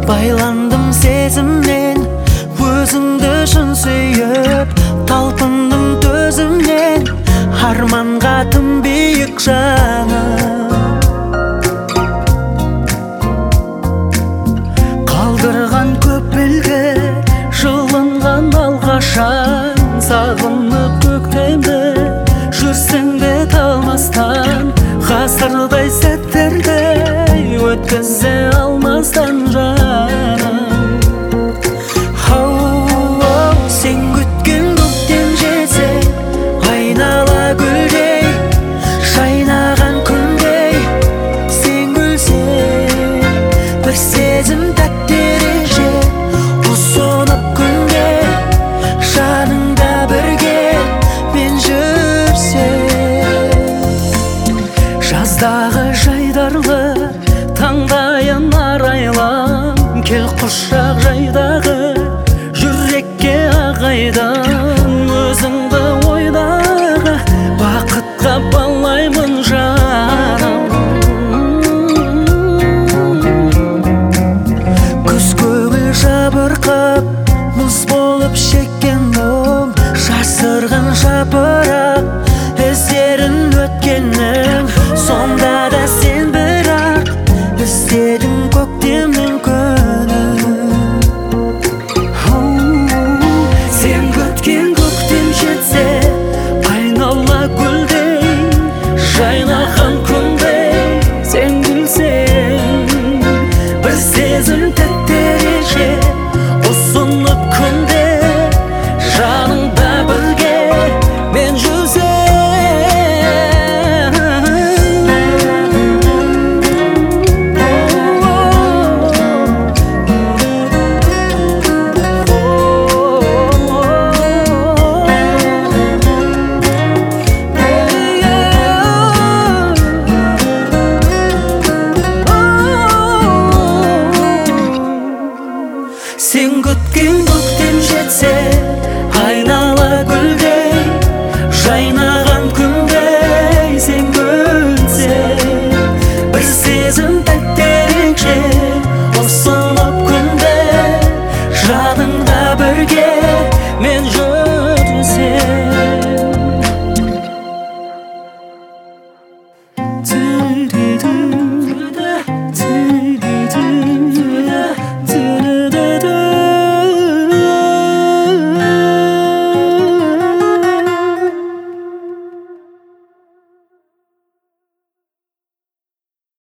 Байландым сезімнен, өзіңді шын сүйіп, талпындым төзімнен, арманға тым биік жаным. Қалдырған көп белгі, жылынған алғашан, сағынып көктемді, жүрсең де талмастан, ғасырдай сәттерді өткізе алмастан жаным. Сен күткен көктем жетсе, айнала гүлдей, жайнаған күндей, сен күлсең, бір сезім тәтті ереже, ұсынып күнде, жаныңда бірге мен жүрсем. Жаздағы жайдарлы таңдайын арайлам, кел құшақ жайдағы жүрекке ағайдан, өзіңді ойдағы бақытқа балаймын жаным. Күз көңіл жабырқап, мұз болып шеккен мұң, жасырған жапырақ іздерін өткеннің, сонда да сен бірақ іздедің көктемнің күнін. Сен күткен көктем жетсе, айнала гүлдей, жайнаған күндей, сен күлсең, бір сезім тәтті ереже, ұсынып күнде, жаныңда бірге мен жүрсем. Сен күткен көктем жетсе,